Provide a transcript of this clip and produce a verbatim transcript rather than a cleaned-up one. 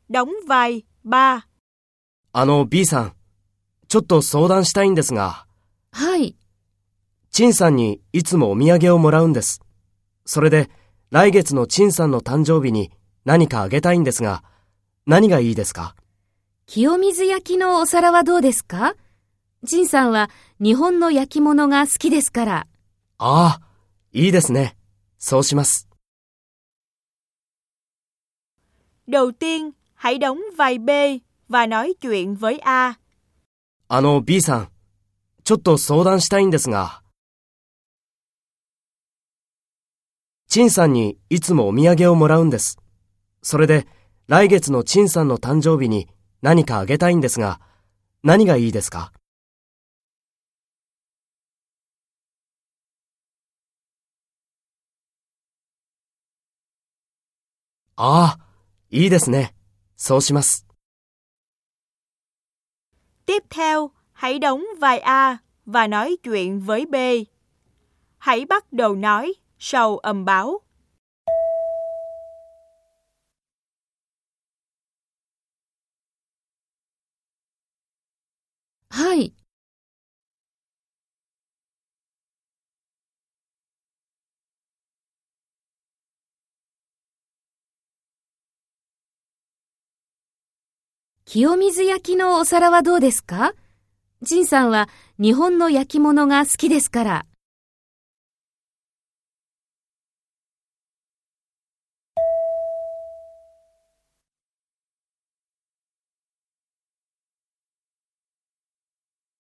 đóng vai ba。 あの B さん、ちょっと相談したいんですが。 はい。 陳さんにいつもお土産をもらうんです。それで来月の陳さんの誕生日に何かあげたいんですが、何がいいですか？ 清水焼きのお皿はどうですか？陳さんは日本の焼き物が好きですから。 ああ、いいですね。そうします。 Đầu tiên, hãy đóng vai B và nói chuyện với A。 あの B さん、ちょっと相談したいんですが。陳さんにいつもお土産をもらうんです。それで来月の陳さんの誕生日に何かあげたいんですが、何がいいですか？ああ、いいですね。そうします。 Tiếp theo, hãy đóng vai A và nói chuyện với B. Hãy bắt đầu nói sau âm báo. はい。清水焼きのお皿はどうですか？陳さんは日本の焼き物が好きですから。